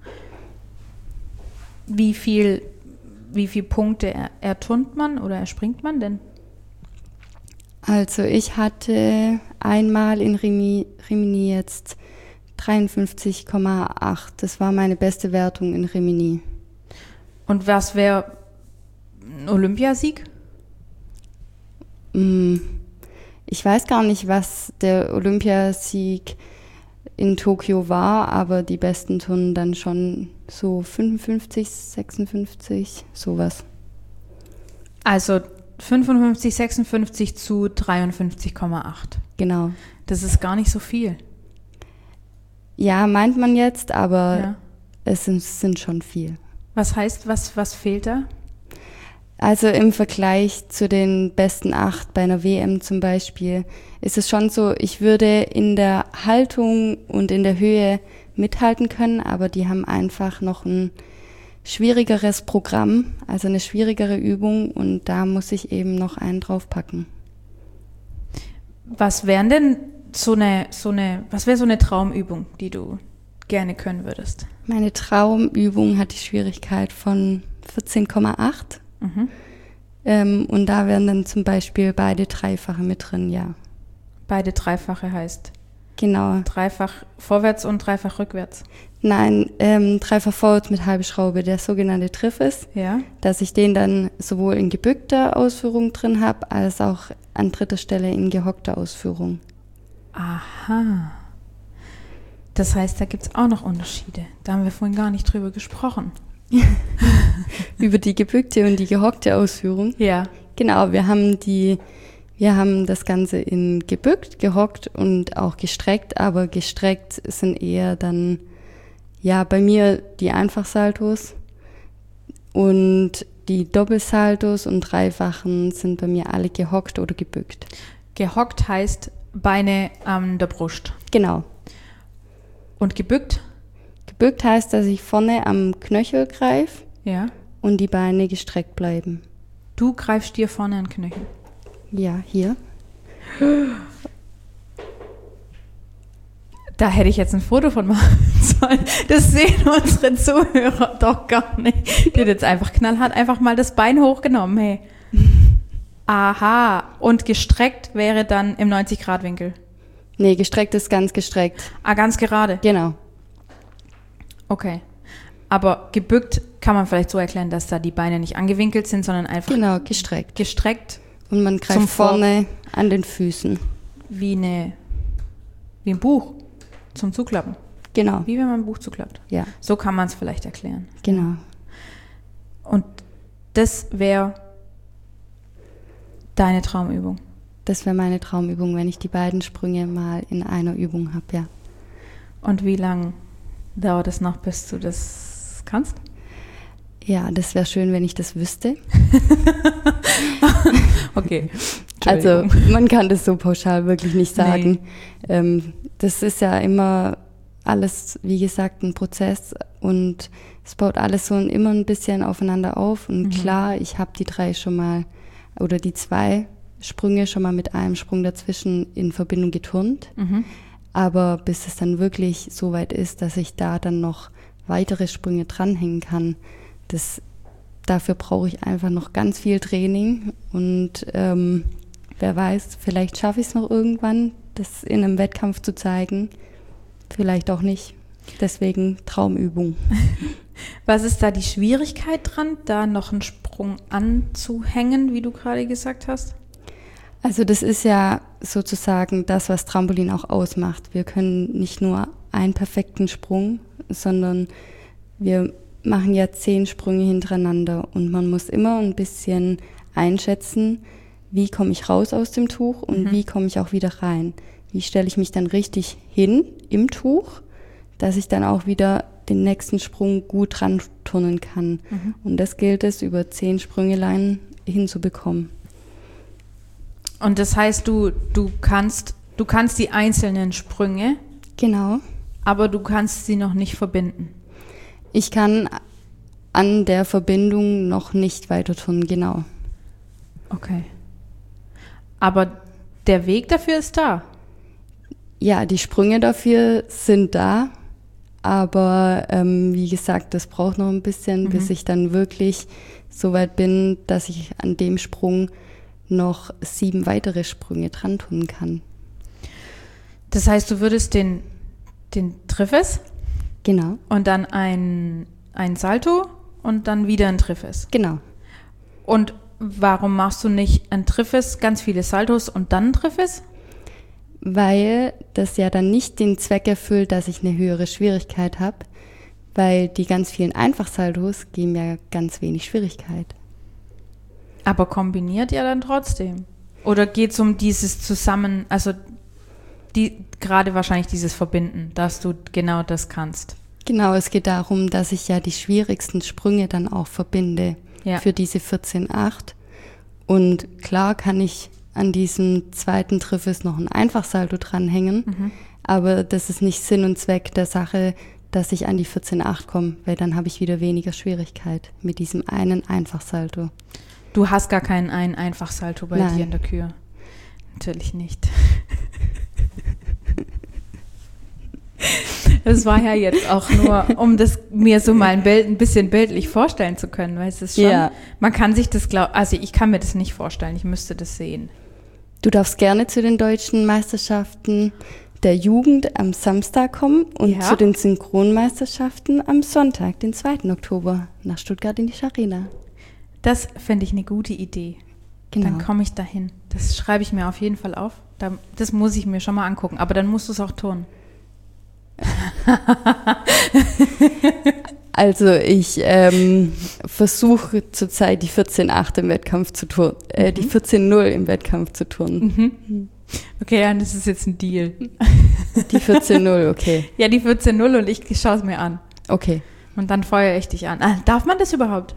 Wie viel, wie viel Punkte er, erturnt man oder erspringt man denn? Also ich hatte einmal in Rimini, Rimini jetzt dreiundfünfzig Komma acht. Das war meine beste Wertung in Rimini. Und was wäre ein Olympiasieg? Ich weiß gar nicht, was der Olympiasieg in Tokio war, aber die besten Turnen dann schon so fünfundfünfzig, sechsundfünfzig, sowas. Also fünfundfünfzig, sechsundfünfzig zu dreiundfünfzig Komma acht. Genau. Das ist gar nicht so viel. Ja, meint man jetzt, aber Ja. es sind, sind schon viel. Was heißt, was, was fehlt da? Also im Vergleich zu den besten acht bei einer W M zum Beispiel ist es schon so, ich würde in der Haltung und in der Höhe mithalten können, aber die haben einfach noch ein schwierigeres Programm, also eine schwierigere Übung und da muss ich eben noch einen draufpacken. Was wären denn so eine, so eine, was wäre so eine Traumübung, die du gerne können würdest? Meine Traumübung hat die Schwierigkeit von vierzehn Komma acht. Mhm. Ähm, und da wären dann zum Beispiel beide Dreifache mit drin, ja. Beide Dreifache heißt Genau. Dreifach vorwärts und Dreifach rückwärts. Nein, ähm, Dreifach vorwärts mit halbe Schraube, der sogenannte Triffes, Ja. dass ich den dann sowohl in gebückter Ausführung drin habe, als auch an dritter Stelle in gehockter Ausführung. Aha. Das heißt, da gibt es auch noch Unterschiede. Da haben wir vorhin gar nicht drüber gesprochen. Über die gebückte und die gehockte Ausführung. Ja. Genau, wir haben die, wir haben das Ganze in gebückt, gehockt und auch gestreckt, aber gestreckt sind eher dann, ja, bei mir die Einfachsaltos und die Doppelsaltos und Dreifachen sind bei mir alle gehockt oder gebückt. Gehockt heißt Beine an der Brust. Genau. Und gebückt? Gebückt heißt, dass ich vorne am Knöchel greife Ja. und die Beine gestreckt bleiben. Du greifst dir vorne an den Knöchel. Ja, hier. Da hätte ich jetzt ein Foto von machen sollen. Das sehen unsere Zuhörer doch gar nicht. Die hat jetzt einfach knallhart einfach mal das Bein hochgenommen, hey. Aha. Und gestreckt wäre dann im neunzig-Grad-Winkel. Nee, gestreckt ist ganz gestreckt. Ah, ganz gerade. Genau. Okay. Aber gebückt kann man vielleicht so erklären, dass da die Beine nicht angewinkelt sind, sondern einfach Genau, gestreckt. gestreckt Und man Zum greift Vor- vorne an den Füßen. wie, eine, wie ein Buch zum Zuklappen. Genau, Wie wenn man ein Buch zuklappt. ja, So kann man es vielleicht erklären. genau. Und das wäre deine Traumübung. Das wäre meine Traumübung, wenn ich die beiden Sprünge mal in einer Übung habe, ja. Und wie lange dauert es noch, bis du das kannst? Ja, das wäre schön, wenn ich das wüsste. Okay. Also man kann das so pauschal wirklich nicht sagen. Nee. Ähm, das ist ja immer alles, wie gesagt, ein Prozess und es baut alles so immer ein bisschen aufeinander auf. Und mhm. klar, ich habe die drei schon mal oder die zwei Sprünge schon mal mit einem Sprung dazwischen in Verbindung geturnt. Mhm. Aber bis es dann wirklich so weit ist, dass ich da dann noch weitere Sprünge dranhängen kann, das, dafür brauche ich einfach noch ganz viel Training. Und ähm, wer weiß, vielleicht schaffe ich es noch irgendwann, das in einem Wettkampf zu zeigen. Vielleicht auch nicht. Deswegen Traumübung. Was ist da die Schwierigkeit dran, da noch einen Sprung anzuhängen, wie du gerade gesagt hast? Also das ist ja sozusagen das, was Trampolin auch ausmacht. Wir können nicht nur einen perfekten Sprung, sondern wir machen ja zehn Sprünge hintereinander und man muss immer ein bisschen einschätzen, wie komme ich raus aus dem Tuch und mhm. wie komme ich auch wieder rein. Wie stelle ich mich dann richtig hin im Tuch, dass ich dann auch wieder den nächsten Sprung gut dran turnen kann. Mhm. Und das gilt es, über zehn Sprüngeleien hinzubekommen. Und das heißt, du, du kannst, du kannst die einzelnen Sprünge, genau, aber du kannst sie noch nicht verbinden. Ich kann an der Verbindung noch nicht weiter turnen, genau. Okay. Aber der Weg dafür ist da? Ja, die Sprünge dafür sind da, aber ähm, wie gesagt, das braucht noch ein bisschen, mhm. bis ich dann wirklich so weit bin, dass ich an dem Sprung noch sieben weitere Sprünge dran tun kann. Das heißt, du würdest den, den Triffes? Genau. Und dann ein, ein Salto und dann wieder ein Triffes? Genau. Und warum machst du nicht ein Triffes, ganz viele Saltos und dann ein Triffes? Weil das ja dann nicht den Zweck erfüllt, dass ich eine höhere Schwierigkeit habe, weil die ganz vielen Einfachsaltos geben ja ganz wenig Schwierigkeit. Aber kombiniert ja dann trotzdem? Oder geht es um dieses Zusammen, also die, gerade wahrscheinlich dieses Verbinden, dass du genau das kannst? Genau, es geht darum, dass ich ja die schwierigsten Sprünge dann auch verbinde ja. für diese vierzehn acht. Und klar kann ich an diesem zweiten Triffes noch ein Einfachsalto dranhängen, mhm. aber das ist nicht Sinn und Zweck der Sache, dass ich an die vierzehn acht komme, weil dann habe ich wieder weniger Schwierigkeit mit diesem einen Einfachsalto. Du hast gar keinen einen Einfachsalto bei Nein. dir in der Kür? Natürlich nicht. Das war ja jetzt auch nur, um das mir so mal ein, Bild, ein bisschen bildlich vorstellen zu können, weil es ist schon, ja. man kann sich das glauben, also ich kann mir das nicht vorstellen, ich müsste das sehen. Du darfst gerne zu den deutschen Meisterschaften der Jugend am Samstag kommen und ja. zu den Synchronmeisterschaften am Sonntag, den zweiten Oktober, nach Stuttgart in die Scharena. Das finde ich eine gute Idee. Genau. Dann komme ich dahin. Das schreibe ich mir auf jeden Fall auf. Das muss ich mir schon mal angucken, aber dann musst du es auch tun. Also ich ähm, versuche zurzeit die vierzehn acht im Wettkampf zu turnen, äh, mhm. die vierzehn null im Wettkampf zu turnen. Mhm. Okay, ja, das ist jetzt ein Deal. Die vierzehn null, okay. Ja, die vierzehn null und ich schaue es mir an. Okay. Und dann feuere ich dich an. Ah, darf man das überhaupt?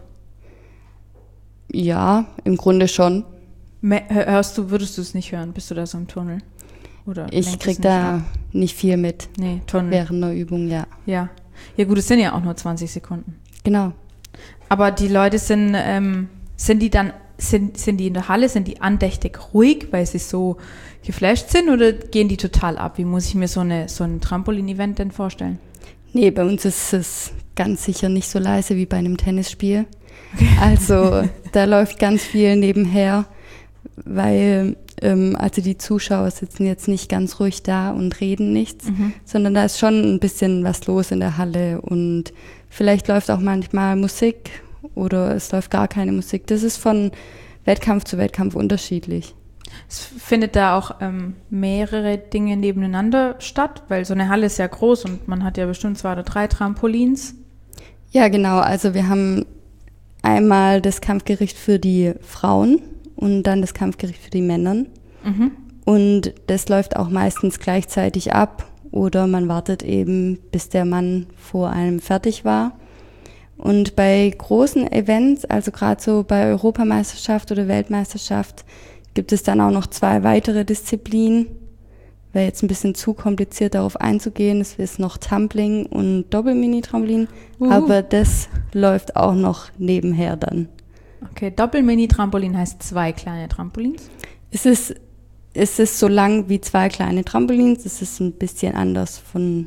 Ja, im Grunde schon. Hörst du, würdest du es nicht hören? Bist du da so im Tunnel? Oder ich krieg da ab? nicht viel mit. Nee, Tunnel. Während der Übung, ja. Ja. Ja gut, es sind ja auch nur zwanzig Sekunden. Genau. Aber die Leute sind, ähm, sind die dann, sind, sind die in der Halle, sind die andächtig ruhig, weil sie so geflasht sind oder gehen die total ab? Wie muss ich mir so, eine, so ein Trampolin-Event denn vorstellen? Nee, bei uns ist es ganz sicher nicht so leise wie bei einem Tennisspiel. Okay. Also da läuft ganz viel nebenher, weil ähm, also die Zuschauer sitzen jetzt nicht ganz ruhig da und reden nichts, mhm. sondern da ist schon ein bisschen was los in der Halle und vielleicht läuft auch manchmal Musik oder es läuft gar keine Musik. Das ist von Wettkampf zu Wettkampf unterschiedlich. Es findet da auch ähm, mehrere Dinge nebeneinander statt, weil so eine Halle ist ja groß und man hat ja bestimmt zwei oder drei Trampolins. Ja, genau. Also wir haben einmal das Kampfgericht für die Frauen und dann das Kampfgericht für die Männer. Mhm. Und das läuft auch meistens gleichzeitig ab oder man wartet eben, bis der Mann vor einem fertig war. Und bei großen Events, also gerade so bei Europameisterschaft oder Weltmeisterschaft, gibt es dann auch noch zwei weitere Disziplinen. Wäre jetzt ein bisschen zu kompliziert darauf einzugehen. Es ist noch Tumbling und Doppel-Mini-Trampolin, uh. aber das läuft auch noch nebenher dann. Okay, Doppel-Mini-Trampolin heißt zwei kleine Trampolins? Es ist, es ist so lang wie zwei kleine Trampolins. Es ist ein bisschen anders von,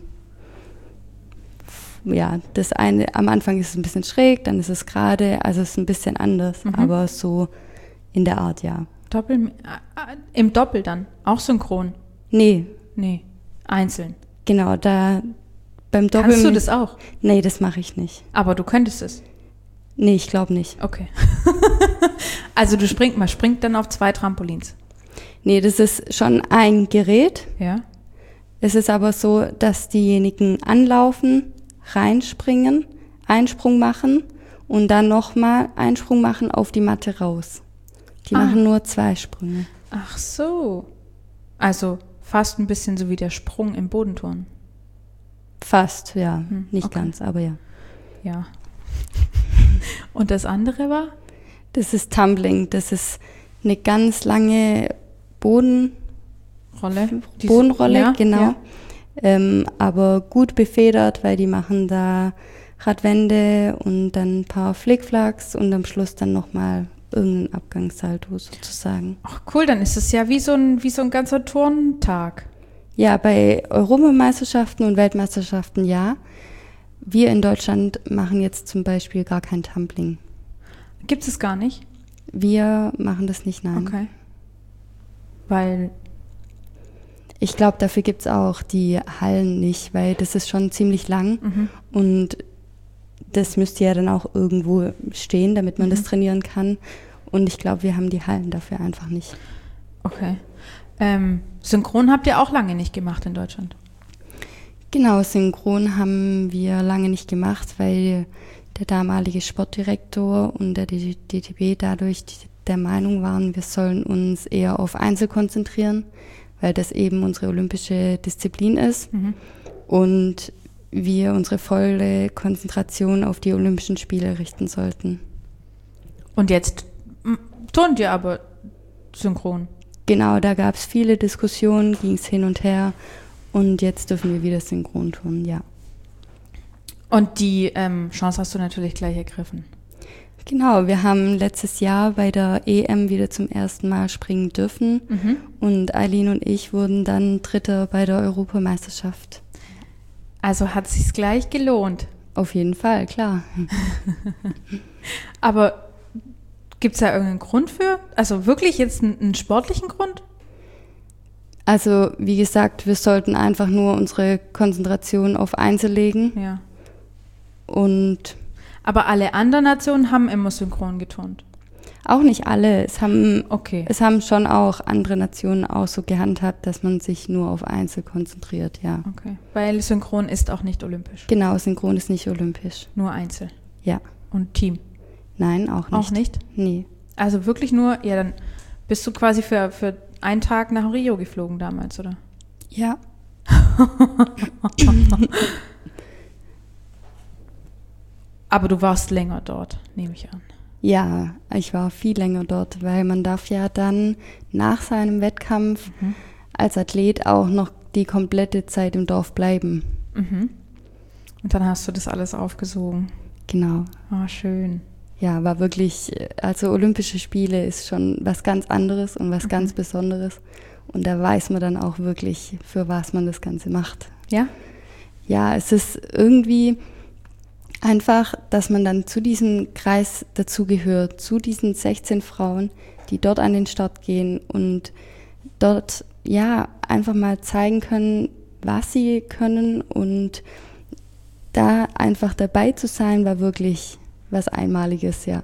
ja, das eine, am Anfang ist es ein bisschen schräg, dann ist es gerade, also es ist ein bisschen anders, mhm. aber so in der Art, ja. Doppel, äh, im Doppel dann, auch synchron? Nee. Nee, einzeln. Genau, da beim Doppel... Kannst du das auch? Nee, das mache ich nicht. Aber du könntest es? Nee, ich glaube nicht. Okay. Also du springst, man springt dann auf zwei Trampolins? Nee, das ist schon ein Gerät. Ja. Es ist aber so, dass diejenigen anlaufen, reinspringen, einen Sprung machen und dann nochmal einen Sprung machen auf die Matte raus. Die Ah. machen nur zwei Sprünge. Ach so. Also fast ein bisschen so wie der Sprung im Bodenturnen. Fast, ja. Hm, Nicht okay. ganz, aber ja. Ja. Und das andere war? Das ist Tumbling. Das ist eine ganz lange Boden, Rolle. Die- Bodenrolle, ja, genau. Ja. Ähm, aber gut befedert, weil die machen da Radwände und dann ein paar Flickflacks und am Schluss dann nochmal irgendein Abgangssalto sozusagen. Ach cool, dann ist es ja wie so ein, wie so ein ganzer Turntag. Ja, bei Europameisterschaften und Weltmeisterschaften ja. Wir in Deutschland machen jetzt zum Beispiel gar kein Tumbling. Gibt es gar nicht? Wir machen das nicht, nein. Okay. Weil, Ich glaube, dafür gibt es auch die Hallen nicht, weil das ist schon ziemlich lang mhm. und das müsste ja dann auch irgendwo stehen, damit man Mhm. das trainieren kann. Und ich glaube, wir haben die Hallen dafür einfach nicht. Okay. Ähm, Synchron habt ihr auch lange nicht gemacht in Deutschland? Genau, Synchron haben wir lange nicht gemacht, weil der damalige Sportdirektor und der D T B dadurch der Meinung waren, wir sollen uns eher auf Einzel konzentrieren, weil das eben unsere olympische Disziplin ist Mhm. und wir unsere volle Konzentration auf die Olympischen Spiele richten sollten. Und jetzt m, turnt ihr aber synchron. Genau, da gab es viele Diskussionen, ging es hin und her und jetzt dürfen wir wieder synchron tun, ja. Und die ähm, Chance hast du natürlich gleich ergriffen. Genau, wir haben letztes Jahr bei der E M wieder zum ersten Mal springen dürfen Mhm. und Eileen und ich wurden dann Dritter bei der Europameisterschaft. Also hat sich's gleich gelohnt. Auf jeden Fall, klar. Aber gibt's da irgendeinen Grund für? Also wirklich jetzt einen, einen sportlichen Grund? Also wie gesagt, wir sollten einfach nur unsere Konzentration auf Einzel legen Ja. und Aber alle anderen Nationen haben immer synchron geturnt. auch nicht alle. Es haben, Okay. es haben schon auch andere Nationen auch so gehandhabt, dass man sich nur auf Einzel konzentriert, ja. Okay. Weil synchron ist auch nicht olympisch. Genau, Synchron ist nicht olympisch. Nur Einzel. Ja. Und Team. Nein, auch nicht. Auch nicht? Nee. Also wirklich nur, ja, dann bist du quasi für, für einen Tag nach Rio geflogen damals, oder? Ja. Aber du warst länger dort, nehme ich an. Ja, ich war viel länger dort, weil man darf ja dann nach seinem Wettkampf Mhm. als Athlet auch noch die komplette Zeit im Dorf bleiben. Mhm. Und dann hast du das alles aufgesogen. Genau. Ah, schön. Ja, war wirklich, also Olympische Spiele ist schon was ganz anderes und was Mhm. ganz Besonderes. Und da weiß man dann auch wirklich, für was man das Ganze macht. Ja? Ja, es ist irgendwie einfach, dass man dann zu diesem Kreis dazugehört, zu diesen sechzehn Frauen, die dort an den Start gehen und dort ja einfach mal zeigen können, was sie können, und da einfach dabei zu sein, war wirklich was Einmaliges, ja.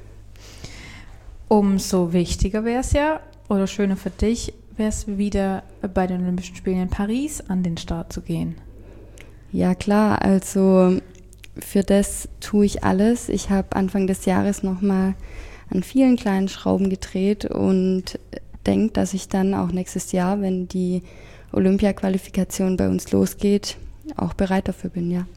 Umso wichtiger wäre es ja, oder schöner für dich, wäre es wieder bei den Olympischen Spielen in Paris an den Start zu gehen. Ja klar, also für das tue ich alles. Ich habe Anfang des Jahres nochmal an vielen kleinen Schrauben gedreht und denke, dass ich dann auch nächstes Jahr, wenn die Olympia-Qualifikation bei uns losgeht, auch bereit dafür bin, ja.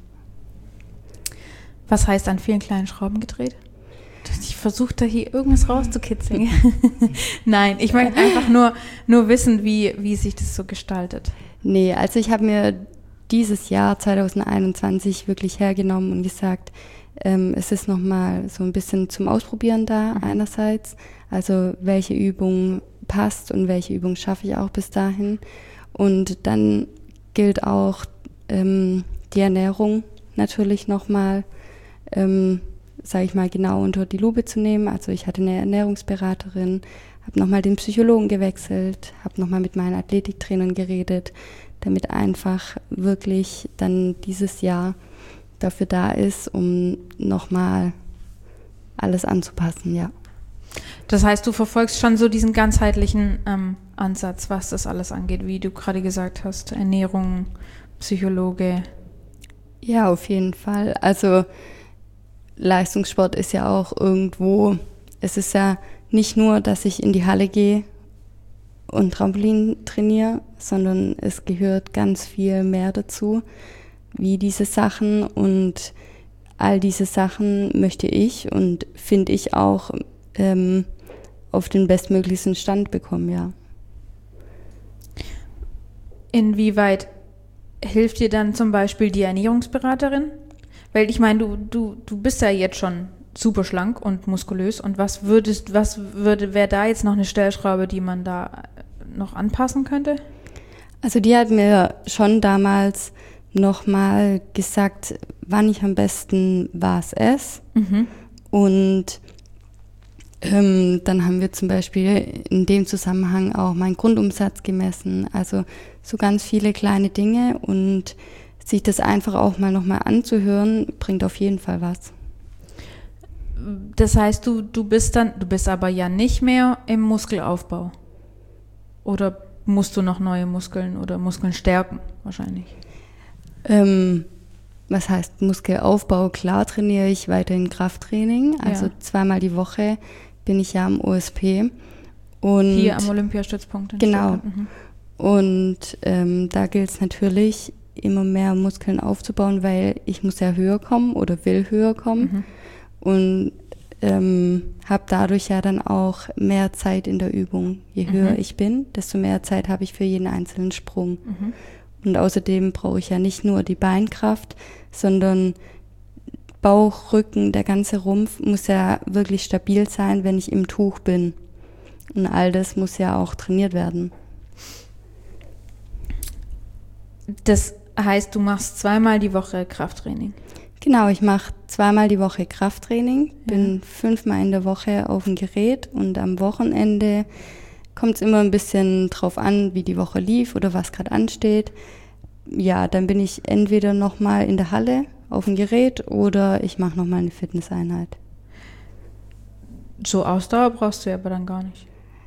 Was heißt an vielen kleinen Schrauben gedreht? Ich versuche da hier irgendwas rauszukitzeln. Nein, ich möchte einfach nur, nur wissen, wie, wie sich das so gestaltet. Nee, also ich habe mir dieses Jahr zwanzig einundzwanzig wirklich hergenommen und gesagt, ähm, es ist nochmal so ein bisschen zum Ausprobieren da Mhm. einerseits. Also welche Übung passt und welche Übung schaffe ich auch bis dahin. Und dann gilt auch ähm, die Ernährung natürlich nochmal, ähm, sage ich mal, genau unter die Lupe zu nehmen. Also ich hatte eine Ernährungsberaterin, habe nochmal den Psychologen gewechselt, habe nochmal mit meinen Athletiktrainern geredet, damit einfach wirklich dann dieses Jahr dafür da ist, um nochmal alles anzupassen, ja. Das heißt, du verfolgst schon so diesen ganzheitlichen ähm, Ansatz, was das alles angeht, wie du gerade gesagt hast, Ernährung, Psychologe. Ja, auf jeden Fall. Also Leistungssport ist ja auch irgendwo, es ist ja nicht nur, dass ich in die Halle gehe und Trampolin trainiere, sondern es gehört ganz viel mehr dazu, wie diese Sachen, und all diese Sachen möchte ich und finde ich auch ähm, auf den bestmöglichsten Stand bekommen, ja. Inwieweit hilft dir dann zum Beispiel die Ernährungsberaterin? Weil ich meine, du, du, du bist ja jetzt schon super schlank und muskulös, und was würdest, was würde, wäre da jetzt noch eine Stellschraube, die man da noch anpassen könnte? Also die hat mir schon damals nochmal gesagt, wann ich am besten was esse. Mhm. Und ähm, dann haben wir zum Beispiel in dem Zusammenhang auch meinen Grundumsatz gemessen. Also so ganz viele kleine Dinge, und sich das einfach auch mal nochmal anzuhören, bringt auf jeden Fall was. Das heißt, du, du bist dann, du bist aber ja nicht mehr im Muskelaufbau. Oder musst du noch neue Muskeln oder Muskeln stärken wahrscheinlich? Ähm, was heißt Muskelaufbau? Klar trainiere ich weiterhin Krafttraining. Also ja. zweimal die Woche bin ich ja am O S P. Und hier am Olympiastützpunkt in Genau. Stuttgart. Mhm. Und ähm, da gilt es natürlich, immer mehr Muskeln aufzubauen, weil ich muss ja höher kommen oder will höher kommen. Mhm. Und ähm, habe dadurch ja dann auch mehr Zeit in der Übung. Je höher mhm. ich bin, desto mehr Zeit habe ich für jeden einzelnen Sprung. Mhm. Und außerdem brauche ich ja nicht nur die Beinkraft, sondern Bauch, Rücken, der ganze Rumpf muss ja wirklich stabil sein, wenn ich im Tuch bin. Und all das muss ja auch trainiert werden. Das heißt, du machst zweimal die Woche Krafttraining? Genau, ich mache zweimal die Woche Krafttraining, bin ja. fünfmal in der Woche auf dem Gerät, und am Wochenende kommt es immer ein bisschen drauf an, wie die Woche lief oder was gerade ansteht. Ja, dann bin ich entweder nochmal in der Halle auf dem Gerät oder ich mache nochmal eine Fitnesseinheit. So Ausdauer brauchst du ja aber dann gar nicht.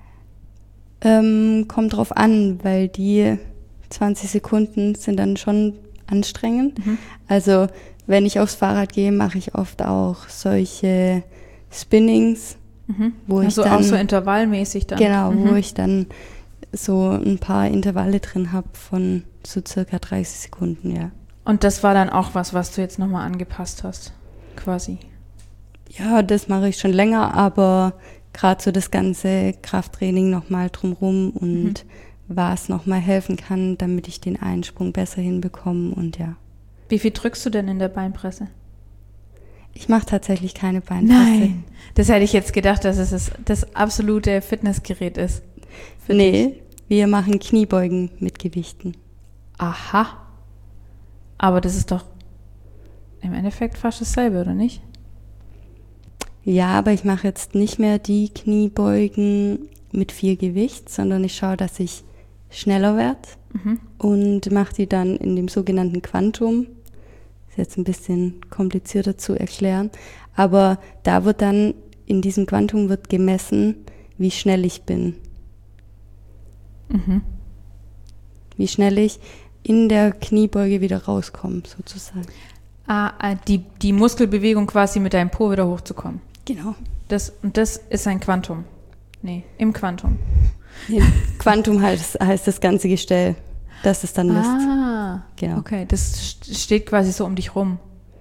Ähm, kommt drauf an, weil die zwanzig Sekunden sind dann schon anstrengend. Mhm. Also wenn ich aufs Fahrrad gehe, mache ich oft auch solche Spinnings, mhm. wo also ich dann... Also auch so intervallmäßig dann. Genau, mhm. wo ich dann so ein paar Intervalle drin habe von so circa dreißig Sekunden, ja. Und das war dann auch was, was du jetzt nochmal angepasst hast, quasi? Ja, das mache ich schon länger, aber gerade so das ganze Krafttraining nochmal drumherum und mhm. was nochmal helfen kann, damit ich den Einsprung besser hinbekomme, und ja. Wie viel drückst du denn in der Beinpresse? Ich mache tatsächlich keine Beinpresse. Nein, das hätte ich jetzt gedacht, dass es das, das absolute Fitnessgerät ist. Nee, dich. Wir machen Kniebeugen mit Gewichten. Aha. Aber das ist doch im Endeffekt fast dasselbe, oder nicht? Ja, aber ich mache jetzt nicht mehr die Kniebeugen mit viel Gewicht, sondern ich schaue, dass ich schneller werde mhm. und mache die dann in dem sogenannten Quantum. Ist jetzt ein bisschen komplizierter zu erklären, aber da wird dann, in diesem Quantum wird gemessen, wie schnell ich bin. Mhm. Wie schnell ich in der Kniebeuge wieder rauskomme, sozusagen. Ah, die, die Muskelbewegung quasi mit deinem Po wieder hochzukommen. Genau. Das, und das ist ein Quantum. Nee, im Quantum. Nee, Quantum heißt, heißt das ganze Gestell, das es dann misst. Ah, genau. Okay, das steht quasi so um dich rum.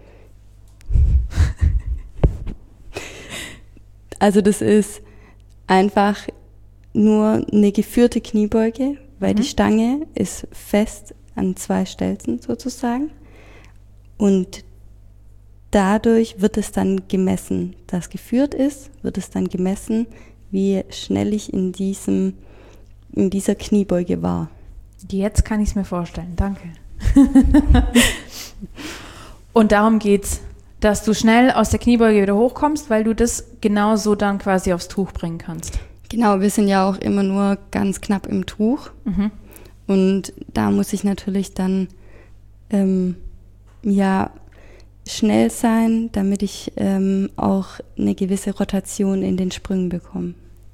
Also das ist einfach nur eine geführte Kniebeuge, weil mhm. die Stange ist fest an zwei Stelzen sozusagen, und dadurch wird es dann gemessen, das geführt ist, wird es dann gemessen, wie schnell ich in diesem, in dieser Kniebeuge war. Jetzt kann ich es mir vorstellen, danke. Und darum geht's, dass du schnell aus der Kniebeuge wieder hochkommst, weil du das genau so dann quasi aufs Tuch bringen kannst. Genau, wir sind ja auch immer nur ganz knapp im Tuch. Mhm. Und da muss ich natürlich dann ähm, ja schnell sein, damit ich ähm, auch eine gewisse Rotation in den Sprüngen bekomme.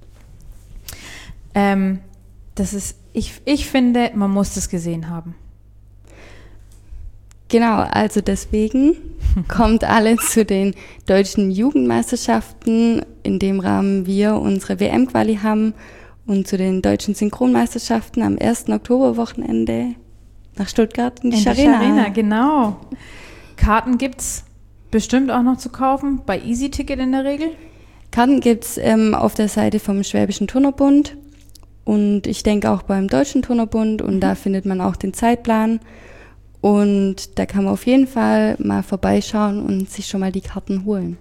Ähm, das ist, ich, ich finde, man muss das gesehen haben. Genau, also deswegen kommt alle zu den deutschen Jugendmeisterschaften, in dem Rahmen wir unsere W M-Quali haben, und zu den deutschen Synchronmeisterschaften am ersten Oktoberwochenende nach Stuttgart in die In der Scharena. Scharena, genau. Karten gibt's bestimmt auch noch zu kaufen, bei Easy-Ticket in der Regel. Karten gibt's ähm, auf der Seite vom Schwäbischen Turnerbund und ich denke auch beim Deutschen Turnerbund, und mhm. da findet man auch den Zeitplan. Und da kann man auf jeden Fall mal vorbeischauen und sich schon mal die Karten holen.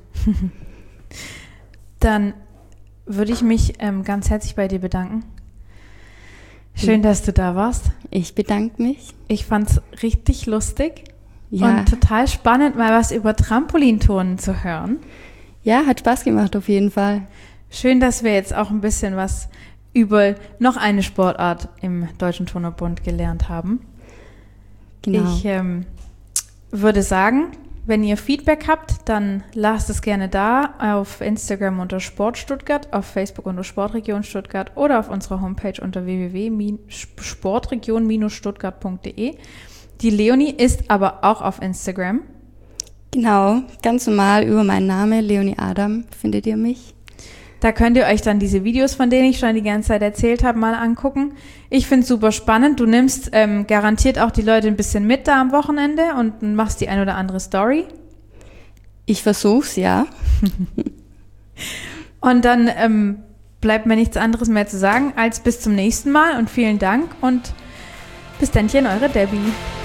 Dann würde ich mich ähm, ganz herzlich bei dir bedanken. Schön, dass du da warst. Ich bedanke mich. Ich fand's richtig lustig Ja. und total spannend, mal was über Trampolinturnen zu hören. Ja, hat Spaß gemacht auf jeden Fall. Schön, dass wir jetzt auch ein bisschen was über noch eine Sportart im Deutschen Turnerbund gelernt haben. Genau. Ich ähm, würde sagen, wenn ihr Feedback habt, dann lasst es gerne da auf Instagram unter Sport Stuttgart, auf Facebook unter Sportregion Stuttgart oder auf unserer Homepage unter w w w punkt sportregion Bindestrich stuttgart punkt d e. Die Leonie ist aber auch auf Instagram. Genau, ganz normal über meinen Namen, Leonie Adam, findet ihr mich. Da könnt ihr euch dann diese Videos, von denen ich schon die ganze Zeit erzählt habe, mal angucken. Ich finde es super spannend. Du nimmst ähm, garantiert auch die Leute ein bisschen mit da am Wochenende und machst die ein oder andere Story. Ich versuch's, ja. Und dann ähm, bleibt mir nichts anderes mehr zu sagen als bis zum nächsten Mal und vielen Dank und bis dannchen, eure Debbie.